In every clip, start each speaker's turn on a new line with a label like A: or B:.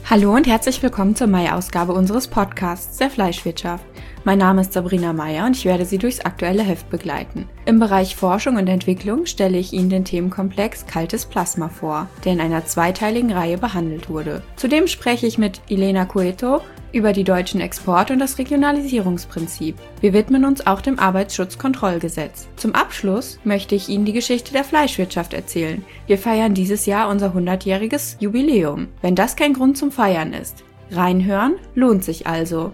A: Hallo und herzlich willkommen zur Mai-Ausgabe unseres Podcasts der Fleischwirtschaft. Mein Name ist Sabrina Meyer und ich werde Sie durchs aktuelle Heft begleiten. Im Bereich Forschung und Entwicklung stelle ich Ihnen den Themenkomplex Kaltes Plasma vor, der in einer zweiteiligen Reihe behandelt wurde. Zudem spreche ich mit Elena Cueto über die deutschen Exporte und das Regionalisierungsprinzip. Wir widmen uns auch dem Arbeitsschutzkontrollgesetz. Zum Abschluss möchte ich Ihnen die Geschichte der Fleischwirtschaft erzählen. Wir feiern dieses Jahr unser 100-jähriges Jubiläum. Wenn das kein Grund zum Feiern ist. Reinhören lohnt sich also.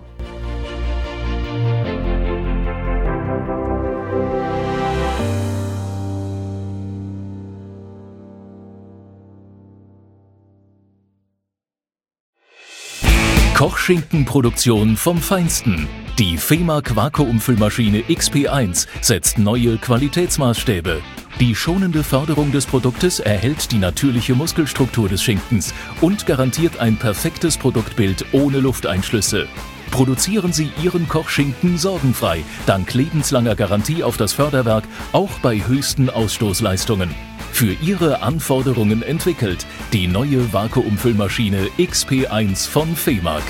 B: Kochschinkenproduktion vom Feinsten. Die Femag Vakuumfüllmaschine XP1 setzt neue Qualitätsmaßstäbe. Die schonende Förderung des Produktes erhält die natürliche Muskelstruktur des Schinkens und garantiert ein perfektes Produktbild ohne Lufteinschlüsse. Produzieren Sie Ihren Kochschinken sorgenfrei, dank lebenslanger Garantie auf das Förderwerk, auch bei höchsten Ausstoßleistungen. Für Ihre Anforderungen entwickelt die neue Vakuumfüllmaschine XP1 von Femag.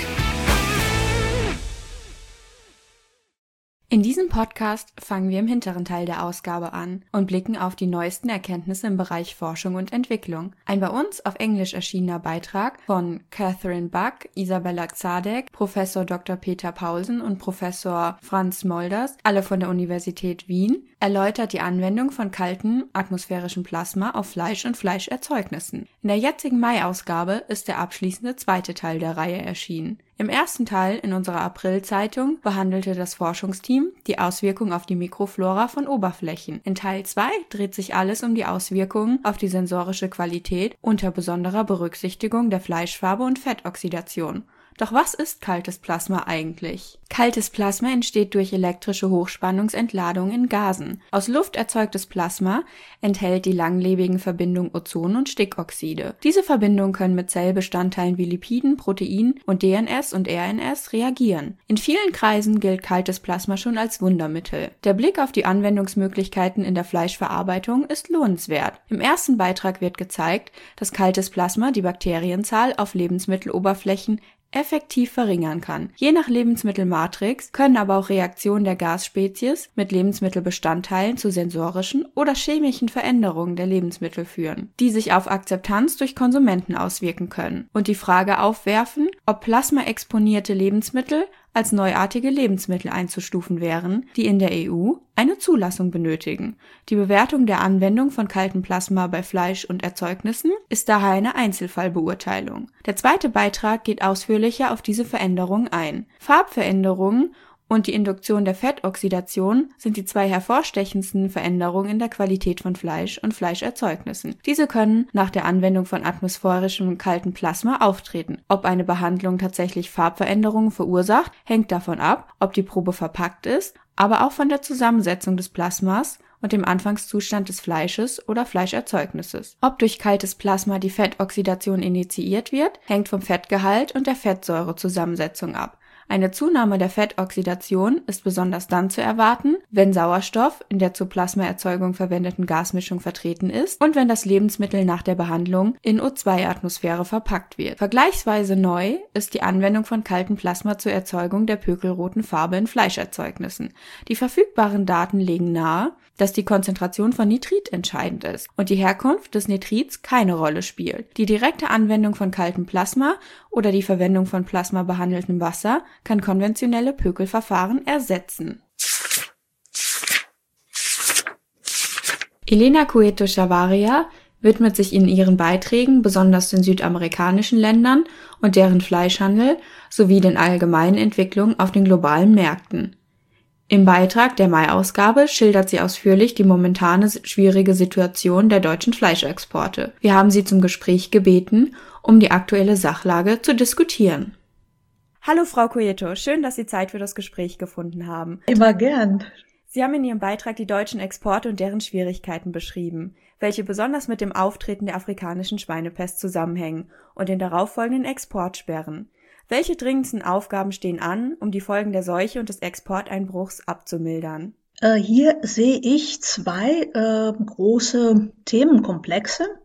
A: In diesem Podcast fangen wir im hinteren Teil der Ausgabe an und blicken auf die neuesten Erkenntnisse im Bereich Forschung und Entwicklung. Ein bei uns auf Englisch erschienener Beitrag von Catherine Buck, Isabella Zadek, Professor Dr. Peter Paulsen und Professor Franz Molders, alle von der Universität Wien, erläutert die Anwendung von kaltem atmosphärischem Plasma auf Fleisch und Fleischerzeugnissen. In der jetzigen Mai-Ausgabe ist der abschließende zweite Teil der Reihe erschienen. Im ersten Teil in unserer April-Zeitung behandelte das Forschungsteam die Auswirkungen auf die Mikroflora von Oberflächen. In Teil 2 dreht sich alles um die Auswirkungen auf die sensorische Qualität unter besonderer Berücksichtigung der Fleischfarbe und Fettoxidation. Doch was ist kaltes Plasma eigentlich? Kaltes Plasma entsteht durch elektrische Hochspannungsentladung in Gasen. Aus Luft erzeugtes Plasma enthält die langlebigen Verbindungen Ozon und Stickoxide. Diese Verbindungen können mit Zellbestandteilen wie Lipiden, Proteinen und DNS und RNS reagieren. In vielen Kreisen gilt kaltes Plasma schon als Wundermittel. Der Blick auf die Anwendungsmöglichkeiten in der Fleischverarbeitung ist lohnenswert. Im ersten Beitrag wird gezeigt, dass kaltes Plasma die Bakterienzahl auf Lebensmitteloberflächen effektiv verringern kann. Je nach Lebensmittelmatrix können aber auch Reaktionen der Gasspezies mit Lebensmittelbestandteilen zu sensorischen oder chemischen Veränderungen der Lebensmittel führen, die sich auf Akzeptanz durch Konsumenten auswirken können und die Frage aufwerfen, ob plasmaexponierte Lebensmittel als neuartige Lebensmittel einzustufen wären, die in der EU eine Zulassung benötigen. Die Bewertung der Anwendung von kaltem Plasma bei Fleisch und Erzeugnissen ist daher eine Einzelfallbeurteilung. Der zweite Beitrag geht ausführlicher auf diese Veränderungen ein. Farbveränderungen und die Induktion der Fettoxidation sind die zwei hervorstechendsten Veränderungen in der Qualität von Fleisch und Fleischerzeugnissen. Diese können nach der Anwendung von atmosphärischem kaltem Plasma auftreten. Ob eine Behandlung tatsächlich Farbveränderungen verursacht, hängt davon ab, ob die Probe verpackt ist, aber auch von der Zusammensetzung des Plasmas und dem Anfangszustand des Fleisches oder Fleischerzeugnisses. Ob durch kaltes Plasma die Fettoxidation initiiert wird, hängt vom Fettgehalt und der Fettsäurezusammensetzung ab. Eine Zunahme der Fettoxidation ist besonders dann zu erwarten, wenn Sauerstoff in der zur Plasmaerzeugung verwendeten Gasmischung vertreten ist und wenn das Lebensmittel nach der Behandlung in O2-Atmosphäre verpackt wird. Vergleichsweise neu ist die Anwendung von kaltem Plasma zur Erzeugung der pökelroten Farbe in Fleischerzeugnissen. Die verfügbaren Daten legen nahe, dass die Konzentration von Nitrit entscheidend ist und die Herkunft des Nitrits keine Rolle spielt. Die direkte Anwendung von kaltem Plasma oder die Verwendung von plasmabehandeltem Wasser kann konventionelle Pökelverfahren ersetzen. Elena Cueto Chavarria widmet sich in ihren Beiträgen besonders den südamerikanischen Ländern und deren Fleischhandel sowie den allgemeinen Entwicklungen auf den globalen Märkten. Im Beitrag der Mai-Ausgabe schildert sie ausführlich die momentane schwierige Situation der deutschen Fleischexporte. Wir haben sie zum Gespräch gebeten, um die aktuelle Sachlage zu diskutieren. Hallo Frau Cueto, schön, dass Sie Zeit für das Gespräch gefunden haben.
C: Immer gern.
A: Sie haben in Ihrem Beitrag die deutschen Exporte und deren Schwierigkeiten beschrieben, welche besonders mit dem Auftreten der afrikanischen Schweinepest zusammenhängen und den darauffolgenden Exportsperren. Welche dringendsten Aufgaben stehen an, um die Folgen der Seuche und des Exporteinbruchs abzumildern?
C: Hier sehe ich zwei große Themenkomplexe.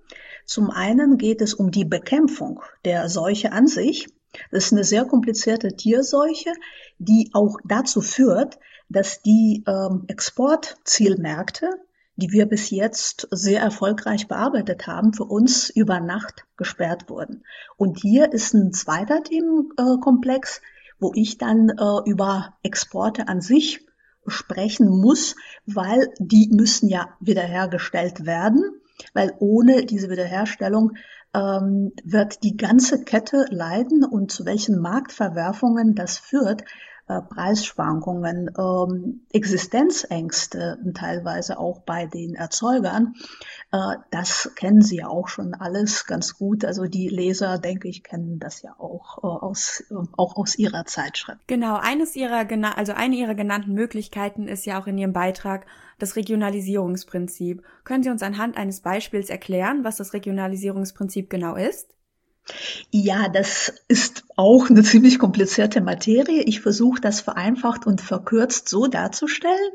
C: Zum einen geht es um die Bekämpfung der Seuche an sich. Das ist eine sehr komplizierte Tierseuche, die auch dazu führt, dass die Exportzielmärkte, die wir bis jetzt sehr erfolgreich bearbeitet haben, für uns über Nacht gesperrt wurden. Und hier ist ein zweiter Themenkomplex, wo ich dann über Exporte an sich sprechen muss, weil die müssen ja wiederhergestellt werden, weil ohne diese Wiederherstellung wird die ganze Kette leiden und zu welchen Marktverwerfungen das führt, Preisschwankungen, Existenzängste teilweise auch bei den Erzeugern. Das kennen Sie ja auch schon alles ganz gut. Also die Leser, denke ich, kennen das ja auch aus Ihrer Zeitschrift.
A: Genau, eine Ihrer genannten Möglichkeiten ist ja auch in Ihrem Beitrag das Regionalisierungsprinzip. Können Sie uns anhand eines Beispiels erklären, was das Regionalisierungsprinzip genau ist?
C: Ja, das ist auch eine ziemlich komplizierte Materie. Ich versuche das vereinfacht und verkürzt so darzustellen.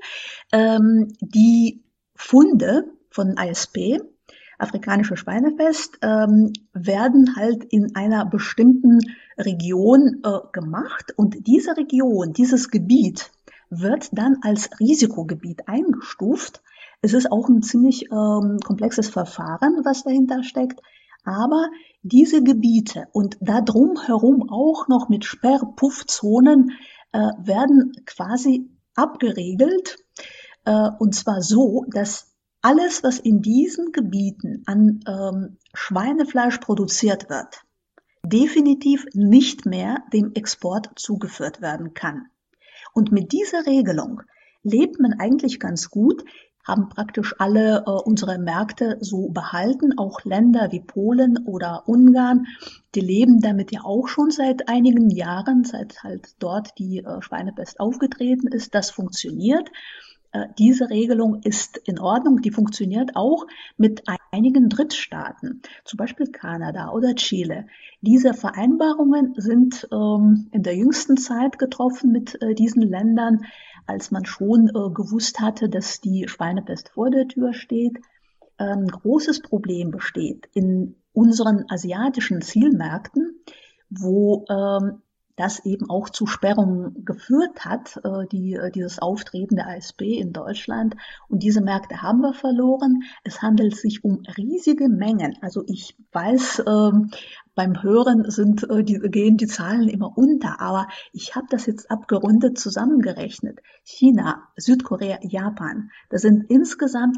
C: Die Funde von ASP, afrikanische Schweinepest, werden halt in einer bestimmten Region gemacht und diese Region, dieses Gebiet wird dann als Risikogebiet eingestuft. Es ist auch ein ziemlich komplexes Verfahren, was dahinter steckt. Aber diese Gebiete und da drumherum auch noch mit Sperrpuffzonen werden quasi abgeriegelt. Und zwar so, dass alles, was in diesen Gebieten an Schweinefleisch produziert wird, definitiv nicht mehr dem Export zugeführt werden kann. Und mit dieser Regelung lebt man eigentlich ganz gut, haben praktisch alle unsere Märkte so behalten, auch Länder wie Polen oder Ungarn, die leben damit ja auch schon seit einigen Jahren, seit halt dort die Schweinepest aufgetreten ist. Das funktioniert. Diese Regelung ist in Ordnung, die funktioniert auch mit einigen Drittstaaten, zum Beispiel Kanada oder Chile. Diese Vereinbarungen sind in der jüngsten Zeit getroffen mit diesen Ländern, als man schon gewusst hatte, dass die Schweinepest vor der Tür steht. Ein großes Problem besteht in unseren asiatischen Zielmärkten, wo das eben auch zu Sperrungen geführt hat, dieses Auftreten der ASP in Deutschland. Und diese Märkte haben wir verloren. Es handelt sich um riesige Mengen. Also ich weiß, beim Hören gehen die Zahlen immer unter, aber ich habe das jetzt abgerundet zusammengerechnet. China, Südkorea, Japan, das sind insgesamt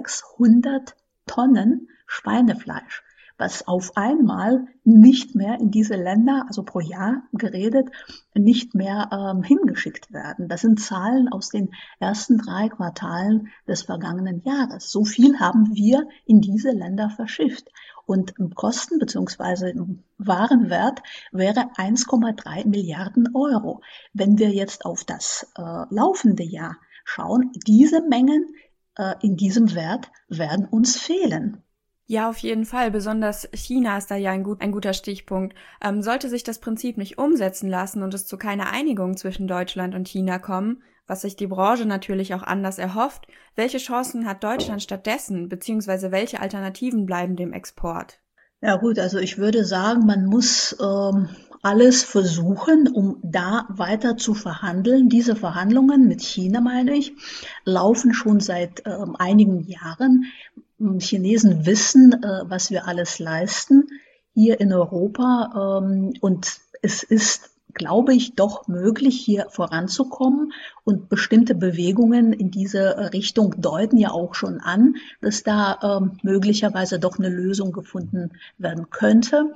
C: 600 Tonnen Schweinefleisch, was auf einmal nicht mehr in diese Länder, also pro Jahr geredet, nicht mehr hingeschickt werden. Das sind Zahlen aus den ersten 3 Quartalen des vergangenen Jahres. So viel haben wir in diese Länder verschifft. Und im Kosten bzw. im Warenwert wäre 1,3 Milliarden Euro. Wenn wir jetzt auf das laufende Jahr schauen, diese Mengen in diesem Wert werden uns fehlen.
A: Ja, auf jeden Fall. Besonders China ist da ja ein guter Stichpunkt. Sollte sich das Prinzip nicht umsetzen lassen und es zu keiner Einigung zwischen Deutschland und China kommen, was sich die Branche natürlich auch anders erhofft, welche Chancen hat Deutschland stattdessen, beziehungsweise welche Alternativen bleiben dem Export?
C: Ja gut, also ich würde sagen, man muss alles versuchen, um da weiter zu verhandeln. Diese Verhandlungen mit China, meine ich, laufen schon seit einigen Jahren. Chinesen wissen, was wir alles leisten hier in Europa, und es ist, glaube ich, doch möglich, hier voranzukommen, und bestimmte Bewegungen in diese Richtung deuten ja auch schon an, dass da möglicherweise doch eine Lösung gefunden werden könnte.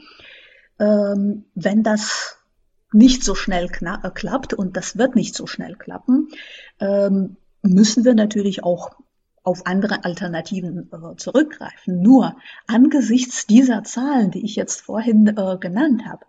C: Wenn das nicht so schnell klappt, und das wird nicht so schnell klappen, müssen wir natürlich auch auf andere Alternativen zurückgreifen. Nur angesichts dieser Zahlen, die ich jetzt vorhin genannt habe,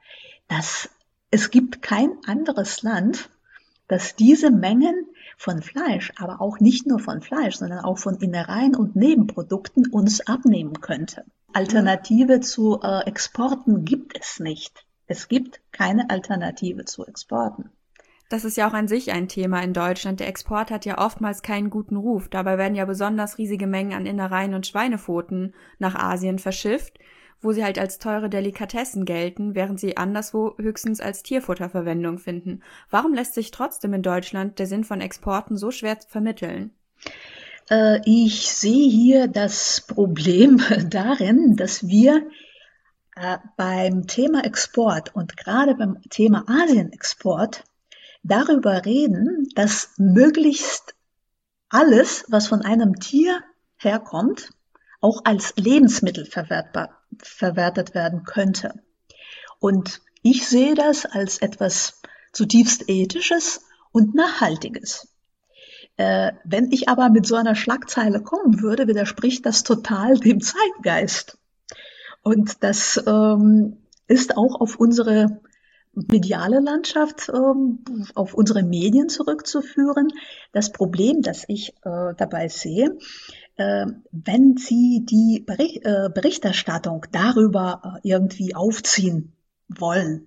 C: es gibt kein anderes Land, das diese Mengen von Fleisch, aber auch nicht nur von Fleisch, sondern auch von Innereien und Nebenprodukten uns abnehmen könnte. Alternative zu Exporten gibt es nicht. Es gibt keine Alternative zu Exporten.
A: Das ist ja auch an sich ein Thema in Deutschland. Der Export hat ja oftmals keinen guten Ruf. Dabei werden ja besonders riesige Mengen an Innereien und Schweinepfoten nach Asien verschifft. wo sie halt als teure Delikatessen gelten, während sie anderswo höchstens als Tierfutterverwendung finden. Warum lässt sich trotzdem in Deutschland der Sinn von Exporten so schwer vermitteln?
C: Ich sehe hier das Problem darin, dass wir beim Thema Export und gerade beim Thema Asienexport darüber reden, dass möglichst alles, was von einem Tier herkommt, auch als Lebensmittel verwertet werden könnte. Und ich sehe das als etwas zutiefst Ethisches und Nachhaltiges. Wenn ich aber mit so einer Schlagzeile kommen würde, widerspricht das total dem Zeitgeist. Und das ist auch auf unsere mediale Landschaft, auf unsere Medien zurückzuführen. Das Problem, das ich dabei sehe, wenn Sie die Berichterstattung darüber irgendwie aufziehen wollen,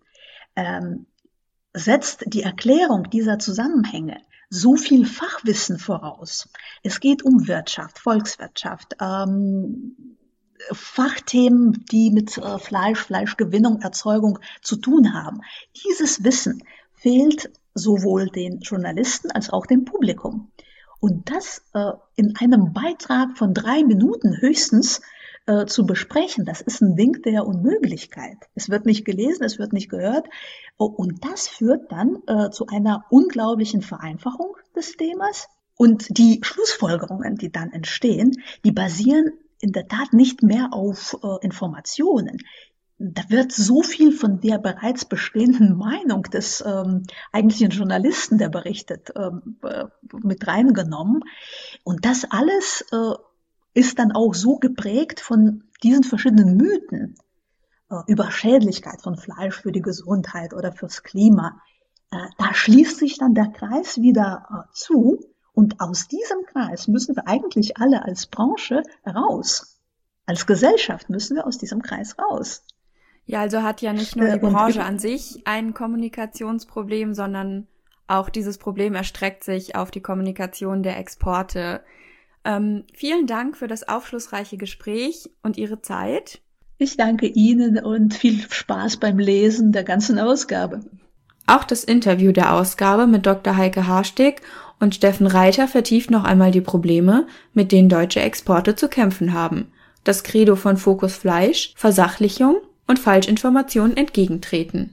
C: setzt die Erklärung dieser Zusammenhänge so viel Fachwissen voraus. Es geht um Wirtschaft, Volkswirtschaft, Fachthemen, die mit Fleischgewinnung, Erzeugung zu tun haben. Dieses Wissen fehlt sowohl den Journalisten als auch dem Publikum. Und das in einem Beitrag von 3 Minuten höchstens zu besprechen, das ist ein Ding der Unmöglichkeit. Es wird nicht gelesen, es wird nicht gehört. Und das führt dann zu einer unglaublichen Vereinfachung des Themas. Und die Schlussfolgerungen, die dann entstehen, die basieren in der Tat nicht mehr auf Informationen. Da wird so viel von der bereits bestehenden Meinung des eigentlichen Journalisten, der berichtet, mit reingenommen. Und das alles ist dann auch so geprägt von diesen verschiedenen Mythen über Schädlichkeit von Fleisch für die Gesundheit oder fürs Klima. Da schließt sich dann der Kreis wieder zu. Und aus diesem Kreis müssen wir eigentlich alle als Branche raus. Als Gesellschaft müssen wir aus diesem Kreis raus.
A: Ja, also hat ja nicht nur die Branche an sich ein Kommunikationsproblem, sondern auch dieses Problem erstreckt sich auf die Kommunikation der Exporte. Vielen Dank für das aufschlussreiche Gespräch und Ihre Zeit.
C: Ich danke Ihnen und viel Spaß beim Lesen der ganzen Ausgabe.
A: Auch das Interview der Ausgabe mit Dr. Heike Harstig und Steffen Reiter vertieft noch einmal die Probleme, mit denen deutsche Exporte zu kämpfen haben. Das Credo von Fokus Fleisch, Versachlichung und Falschinformationen entgegentreten.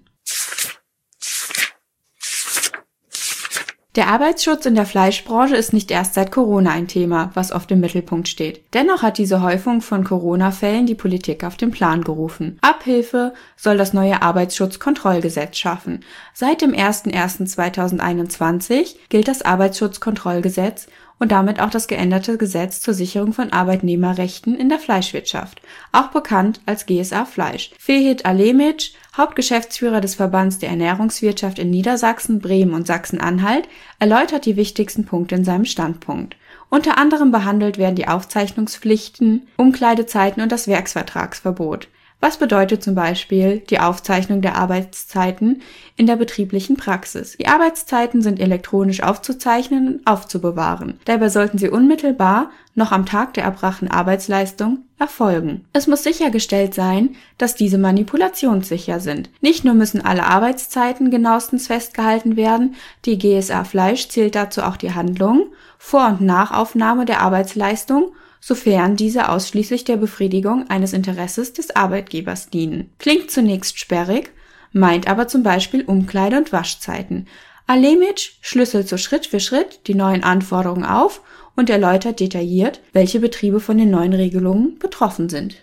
A: Der Arbeitsschutz in der Fleischbranche ist nicht erst seit Corona ein Thema, was oft im Mittelpunkt steht. Dennoch hat diese Häufung von Corona-Fällen die Politik auf den Plan gerufen. Abhilfe soll das neue Arbeitsschutzkontrollgesetz schaffen. Seit dem 01.01.2021 gilt das Arbeitsschutzkontrollgesetz und damit auch das geänderte Gesetz zur Sicherung von Arbeitnehmerrechten in der Fleischwirtschaft, auch bekannt als GSA Fleisch. Fehit Alemic, Hauptgeschäftsführer des Verbands der Ernährungswirtschaft in Niedersachsen, Bremen und Sachsen-Anhalt, erläutert die wichtigsten Punkte in seinem Standpunkt. Unter anderem behandelt werden die Aufzeichnungspflichten, Umkleidezeiten und das Werksvertragsverbot. Was bedeutet zum Beispiel die Aufzeichnung der Arbeitszeiten in der betrieblichen Praxis? Die Arbeitszeiten sind elektronisch aufzuzeichnen und aufzubewahren. Dabei sollten sie unmittelbar, noch am Tag der erbrachten Arbeitsleistung, erfolgen. Es muss sichergestellt sein, dass diese manipulationssicher sind. Nicht nur müssen alle Arbeitszeiten genauestens festgehalten werden, die GSA Fleisch zählt dazu auch die Handlungen, Vor- und Nachaufnahme der Arbeitsleistung, sofern diese ausschließlich der Befriedigung eines Interesses des Arbeitgebers dienen. Klingt zunächst sperrig, meint aber zum Beispiel Umkleide- und Waschzeiten. Alemic schlüsselt so Schritt für Schritt die neuen Anforderungen auf und erläutert detailliert, welche Betriebe von den neuen Regelungen betroffen sind.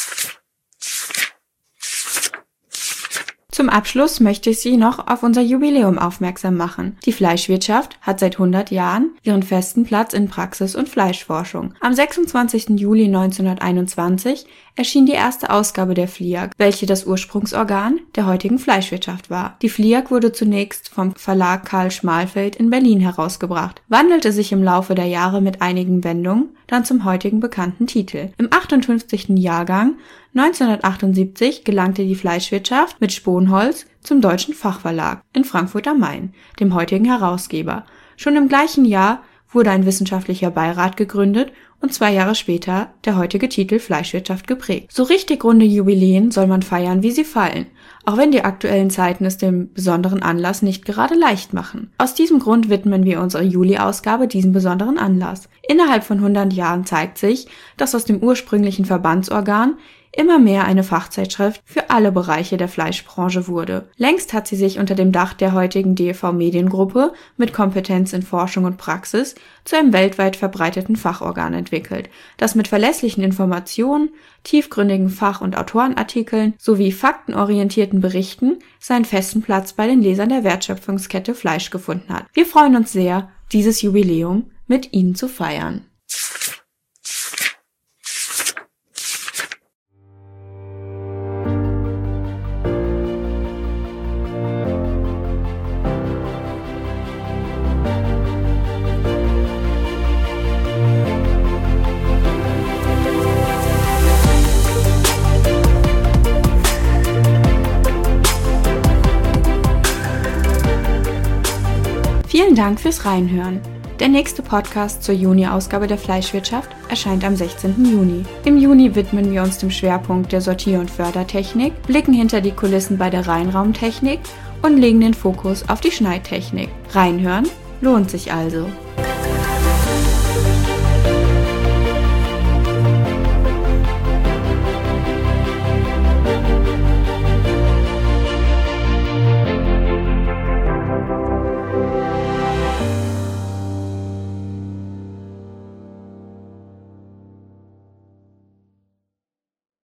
A: Zum Abschluss möchte ich Sie noch auf unser Jubiläum aufmerksam machen. Die Fleischwirtschaft hat seit 100 Jahren ihren festen Platz in Praxis- und Fleischforschung. Am 26. Juli 1921 erschien die erste Ausgabe der FLIAG, welche das Ursprungsorgan der heutigen Fleischwirtschaft war. Die FLIAG wurde zunächst vom Verlag Karl Schmalfeld in Berlin herausgebracht, wandelte sich im Laufe der Jahre mit einigen Wendungen dann zum heutigen bekannten Titel. Im 58. Jahrgang 1978 gelangte die Fleischwirtschaft mit Sponholz zum Deutschen Fachverlag in Frankfurt am Main, dem heutigen Herausgeber. Schon im gleichen Jahr wurde ein wissenschaftlicher Beirat gegründet und 2 Jahre später der heutige Titel Fleischwirtschaft geprägt. So richtig runde Jubiläen soll man feiern, wie sie fallen, auch wenn die aktuellen Zeiten es dem besonderen Anlass nicht gerade leicht machen. Aus diesem Grund widmen wir unsere Juli-Ausgabe diesem besonderen Anlass. Innerhalb von 100 Jahren zeigt sich, dass aus dem ursprünglichen Verbandsorgan immer mehr eine Fachzeitschrift für alle Bereiche der Fleischbranche wurde. Längst hat sie sich unter dem Dach der heutigen DEV Mediengruppe mit Kompetenz in Forschung und Praxis zu einem weltweit verbreiteten Fachorgan entwickelt, das mit verlässlichen Informationen, tiefgründigen Fach- und Autorenartikeln sowie faktenorientierten Berichten seinen festen Platz bei den Lesern der Wertschöpfungskette Fleisch gefunden hat. Wir freuen uns sehr, dieses Jubiläum mit Ihnen zu feiern. Vielen Dank fürs Reinhören. Der nächste Podcast zur Juni-Ausgabe der Fleischwirtschaft erscheint am 16. Juni. Im Juni widmen wir uns dem Schwerpunkt der Sortier- und Fördertechnik, blicken hinter die Kulissen bei der Reinraumtechnik und legen den Fokus auf die Schneidtechnik. Reinhören lohnt sich also.